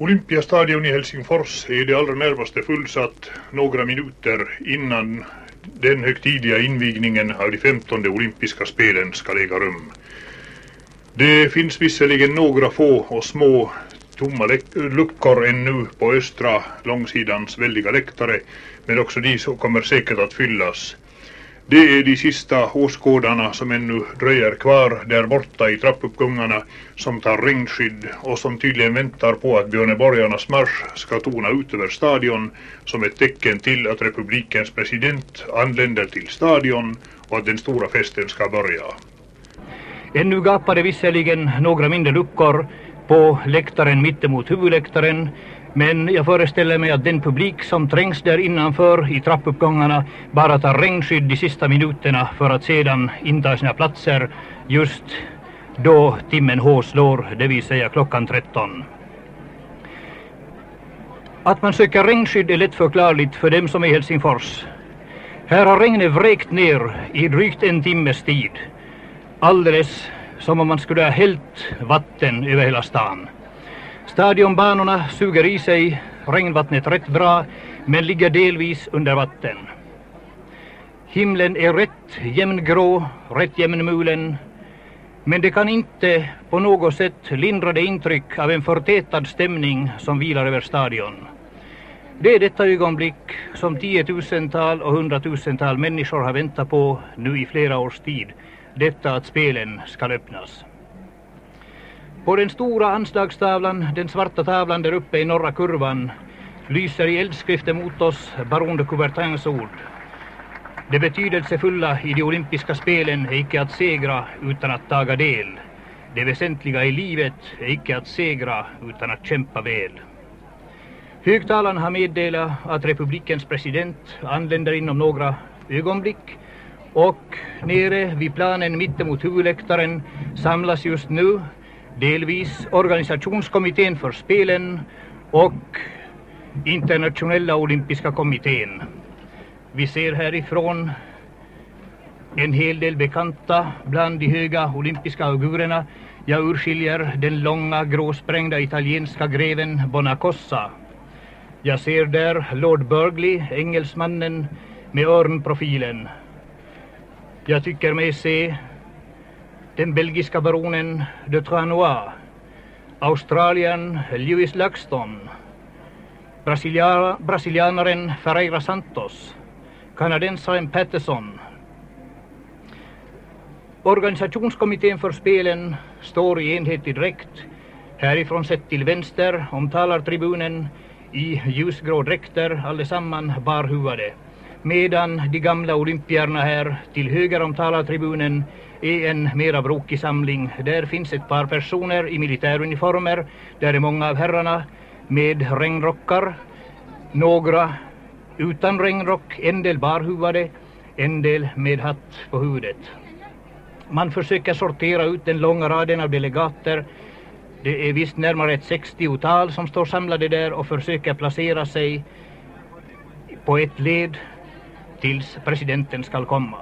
Olympiastadion i Helsingfors är det allra närmaste fullsatt några minuter innan den högtidliga invigningen av de 15:e olympiska spelen ska äga rum. Det finns visserligen några få och små tomma luckor ännu på östra långsidans väldiga läktare, men också de som kommer säkert att fyllas. Det är de sista åskådarna som ännu dröjer kvar där borta i trappuppgångarna som tar regnskydd och som tydligen väntar på att Björneborgarnas marsch ska tona ut över stadion som ett tecken till att republikens president anländer till stadion och att den stora festen ska börja. Ännu gapade visserligen några mindre luckor på läktaren mittemot huvudläktaren, men jag föreställer mig att den publik som trängs där innanför i trappuppgångarna bara tar regnskydd de sista minuterna för att sedan inta sina platser just då timmen H slår, det vill säga klockan 13. Att man söker regnskydd är lätt förklarligt för dem som är i Helsingfors. Här har regnet vräkt ner i drygt en timmes tid, alldeles som om man skulle ha hällt vatten över hela stan. Stadionbanorna suger i sig regnvattnet rätt bra, men ligger delvis under vatten. Himlen är rätt jämngrå, rätt jämnmulen, men det kan inte på något sätt lindra det intryck av en förtätad stämning som vilar över stadion. Det är detta ögonblick som 10-tusental och 100-tusental människor har väntat på nu i flera års tid. Detta att spelen ska öppnas. På den stora anslagstavlan, den svarta tavlan där uppe i norra kurvan, lyser i eldskriften mot oss Baron de Coubertins ord. Det betydelsefulla i de olympiska spelen är icke att segra utan att taga del. Det väsentliga i livet är icke att segra utan att kämpa väl. Högtalaren har meddelat att republikens president anländer inom några ögonblick, och nere vid planen mittemot huvudläktaren samlas just nu delvis organisationskommittén för spelen och internationella olympiska kommittén. Vi ser härifrån en hel del bekanta bland de höga olympiska augurerna. Jag urskiljer den långa gråsprängda italienska greven Bonacossa. Jag ser där Lord Burghley, engelsmannen med örnprofilen. Jag tycker mig se den belgiska baronen de Tranois, Australien Lewis Luxton, brasilianaren Ferreira Santos, kanadensaren Patterson. Organisationskommittén för spelen står i enhetlig dräkt. Härifrån sett till vänster om talartribunen i ljusgrå dräkter, allesamman barhuvade. Medan de gamla olympierna här till höger om talartribunen är en mera brokig samling. Där finns ett par personer i militäruniformer. Där är många av herrarna med regnrockar. Några utan regnrock, en del barhuvade, en del med hatt på huvudet. Man försöker sortera ut den långa raden av delegater. Det är visst närmare ett 60-tal som står samlade där och försöker placera sig på ett led tills presidenten ska komma.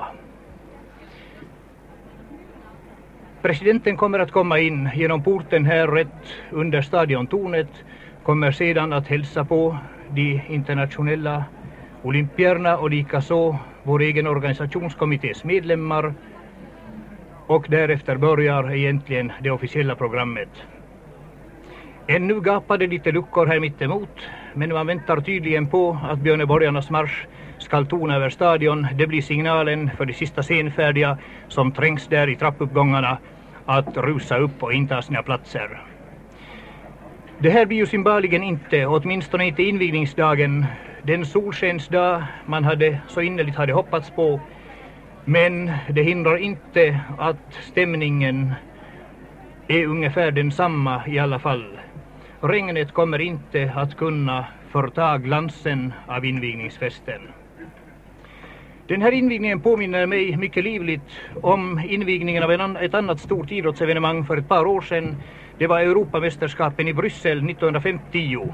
Presidenten kommer att komma in genom porten här rätt under stadiontornet, kommer sedan att hälsa på de internationella olympierna och likaså vår egen organisationskommittés medlemmar, och därefter börjar egentligen det officiella programmet. Ännu gapade lite luckor här mittemot, men man väntar tydligen på att Björneborgarnas marsch ska tona över stadion. Det blir signalen för de sista senfärdiga som trängs där i trappuppgångarna att rusa upp och inta sina platser. Det här blir ju symboliken inte, åtminstone inte invigningsdagen, den solskensdag man så innerligt hade hoppats på, men det hindrar inte att stämningen är ungefär densamma i alla fall. Regnet kommer inte att kunna förta glansen av invigningsfesten. Den här invigningen påminner mig mycket livligt om invigningen av ett annat stort idrottsevenemang för ett par år sedan. Det var Europamästerskapen i Bryssel 1950.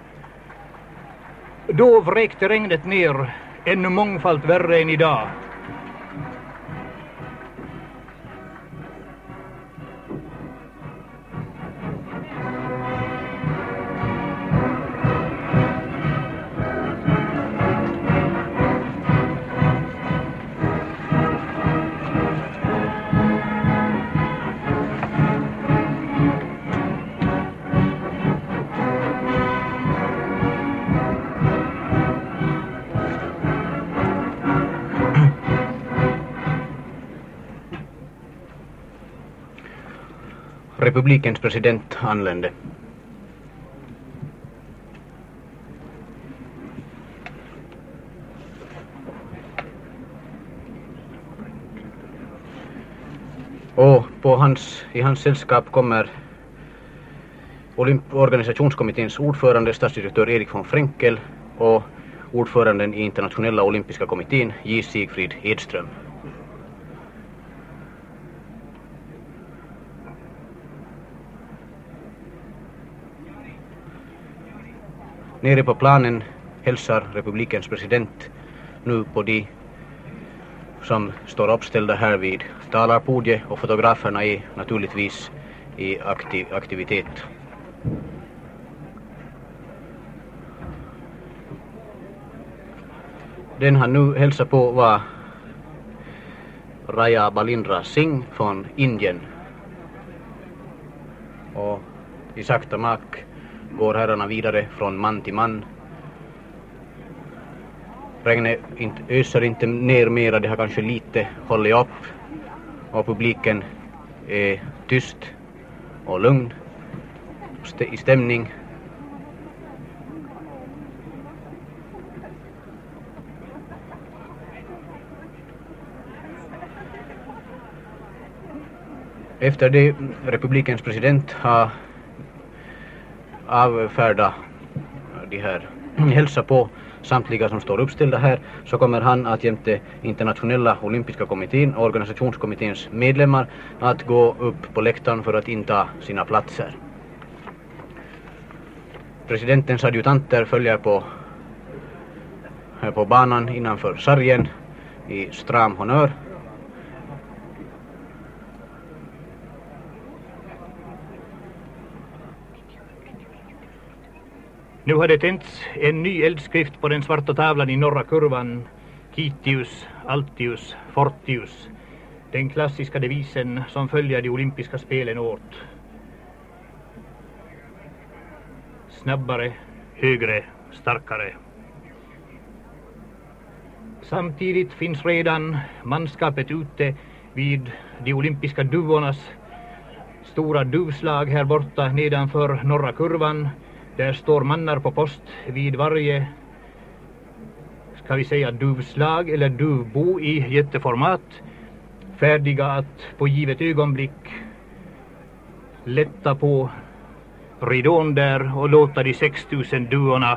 Då vräkte regnet ner ännu mångfalt värre än idag. Republikens president anlände. Och i hans sällskap kommer organisationskommitténs ordförande, statsdirektör Erik von Frenkel, och ordföranden i internationella olympiska kommittén, J. Sigfrid Edström. Nere på planen hälsar republikens president nu på de som står uppställda här vid talarpodiet, och fotograferna är naturligtvis i aktivitet. Den han nu hälsar på var Raya Balindra Singh från Indien. Och i sakta mak går herrarna vidare från man till man. Regnet öser inte ner mera, det har kanske lite hållit upp, och publiken är tyst och lugn i stämning. Efter det republikens president har avfärdat de här hälsa på samtliga som står uppställda här, så kommer han att jämte internationella olympiska kommittén och organisationskommitténs medlemmar att gå upp på läktaren för att inta sina platser. Presidentens adjutanter följer på banan innanför sargen i stram honör. Nu har det tänts en ny eldskrift på den svarta tavlan i norra kurvan. Quitius, Altius, Fortius. Den klassiska devisen som följer de olympiska spelen åt. Snabbare, högre, starkare. Samtidigt finns redan manskapet ute vid de olympiska duvornas stora duvslag här borta nedanför norra kurvan. Där står mannar på post vid varje, ska vi säga, duvslag eller duvbo i jätteformat, färdiga att på givet ögonblick lätta på ridån där och låta de 6000 duvorna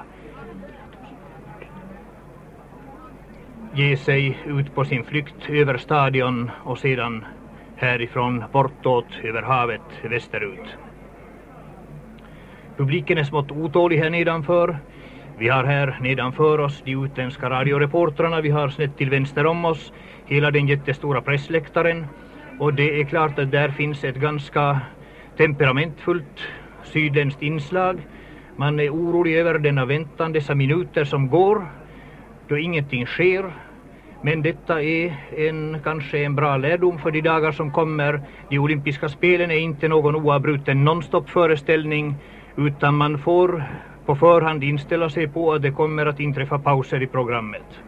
ge sig ut på sin flykt över stadion och sedan härifrån bortåt över havet västerut. Publiken är smått otålig här nedanför. Vi har här nedanför oss de utländska radioreportrarna. Vi har snett till vänster om oss hela den jättestora pressläktaren. Och det är klart att där finns ett ganska temperamentfullt sydländskt inslag. Man är orolig över denna väntan, dessa minuter som går då ingenting sker. Men detta är kanske en bra lärdom för de dagar som kommer. De olympiska spelen är inte någon oavbruten non-stop föreställning, utan man får på förhand inställa sig på att det kommer att inträffa pauser i programmet.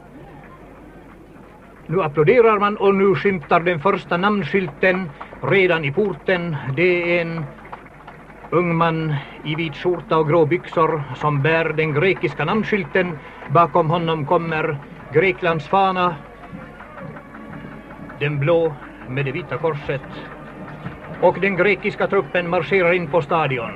Nu applåderar man och nu skymtar den första namnskylten redan i porten. Det är en ung man i vit skjorta och grå byxor som bär den grekiska namnskylten. Bakom honom kommer Greklands fana, den blå med det vita korset. Och den grekiska truppen marscherar in på stadion.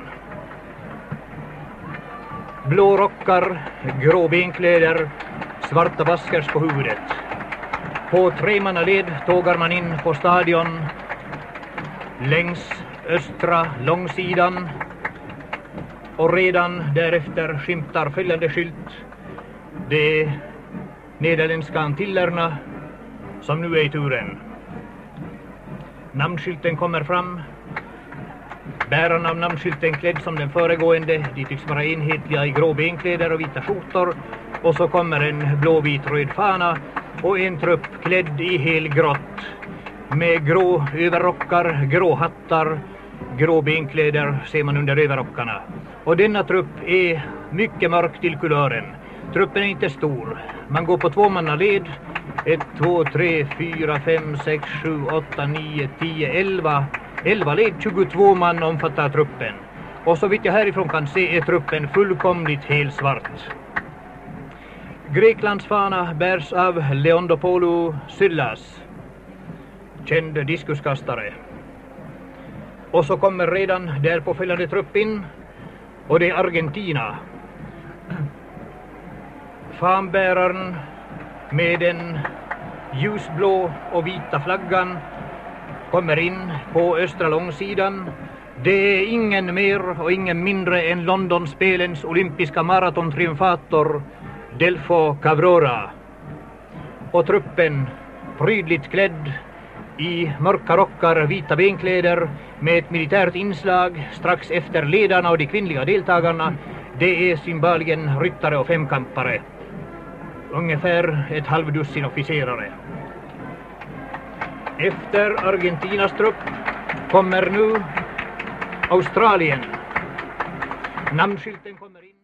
Blå rockar, grå benkläder, svarta baskers på huvudet. På tremannaled tågar man in på stadion längs östra långsidan, och redan därefter skymtar följande skylt. De nederländska antillerna som nu är i turen. Namnskylten kommer fram. Bärarna av namnskylten klädd som den föregående. De tycks vara enhetliga i grå benkläder och vita skjortor. Och så kommer en blåvit röd fana och en trupp klädd i helgrått med grå överrockar, grå hattar, grå benkläder ser man under överrockarna. Och denna trupp är mycket mörk till kulören. Truppen är inte stor. Man går på tvåmannaled. 1, 2, 3, 4, 5, 6, 7, 8, 9, 10, 11 11 led 22 man omfattar truppen. Och så vitt jag härifrån kan se är truppen fullkomligt helsvart. Greklands fana bärs av Leondopoulou Syllas, känd diskuskastare. Och så kommer redan där på följande trupp in, och det är Argentina. Fanbäraren med den ljusblå och vita flaggan kommer in på östra långsidan. Det är ingen mer och ingen mindre än Londonspelens olympiska maratontriumfator Delfo Cabrera. Och truppen prydligt klädd i mörka rockar, vita benkläder med ett militärt inslag strax efter ledarna och de kvinnliga deltagarna. Det är symboligen ryttare och femkampare. Ungefär ett halvdussin officerare. Efter Argentinas trupp kommer nu Australien. Namnskylten kommer in.